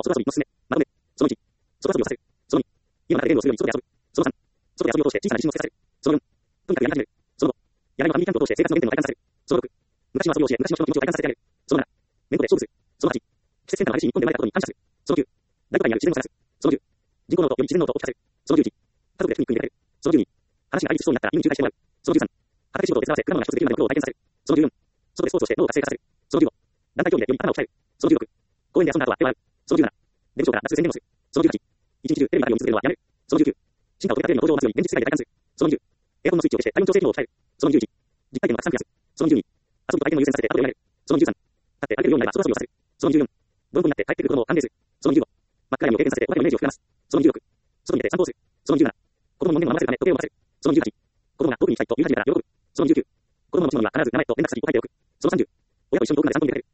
遊びのすすめ。まとめ。その1、外遊びをさせる。その2、家の中でゲームをするように外で遊ぶ。その3、外で遊びを通して小さな自信をつけさせる。その4、とにかくやり始める。その5、やらないのファミリーキャンプを通して生活の原点を体感させる。その6、昔の遊びを教え、昔の人の気持ちを体感させてやる。その7、メンコで勝負する。その8、季節変化の激しい日本で生まれたことに感謝する。その9、大都会にある自然を探す。その10、人工の音より自然の音を聞かせる。その11、家族でピクニックに出かける。その12、話がありつつそうになったら犬に仲介してもらう。その13、畑仕事を手伝わせ、果物が一つできるまでの苦労を体験させる。その14、外でスポーツをして脳を活性化させる。その15、団体競技でより頭を鍛える。その16、公園で遊んだ後は手を洗う。その17、出口調から夏宣伝をする。その18、一日中テレビ番組を見続けるのはやめる。その19、進化を遂げたテレビの登場を待つように現実世界で体感する。その20、エアコンのスイッチを消して体温調整機能を鍛える。その21、実体験をたくさん増やす。その22、遊ぶと回転を優先させて後でやめる。その23、立って歩けるようになれば外遊びをさせる。その24、泥棒になって帰ってくる子供を歓迎する。その25、真っ暗闇を経験させてお化けのイメージを膨らます。その26、外に出て散歩をする。その27、子供の門限を守らせるため時計を任せる。その28、子供が遠くに行きたいと言い始めたら喜ぶ。その29、子供の持ち物には必ず名前と連絡先を書いておく。その30、親と一緒に遠くまで散歩に出かける。